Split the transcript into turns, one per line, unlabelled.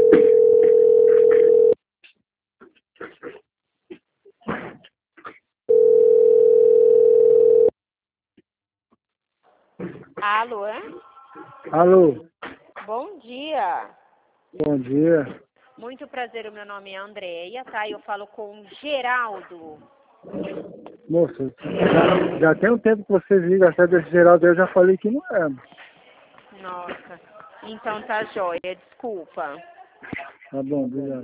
Alô?
Alô,
Bom dia.
bom dia.
Muito prazer, o meu nome é Andréia, tá? Eu falo com Geraldo.
Moça, já tem um tempo que vocês ligam até desse Geraldo, eu já falei que não é.
Nossa. Então tá jóia, desculpa.
Tá bom, obrigado.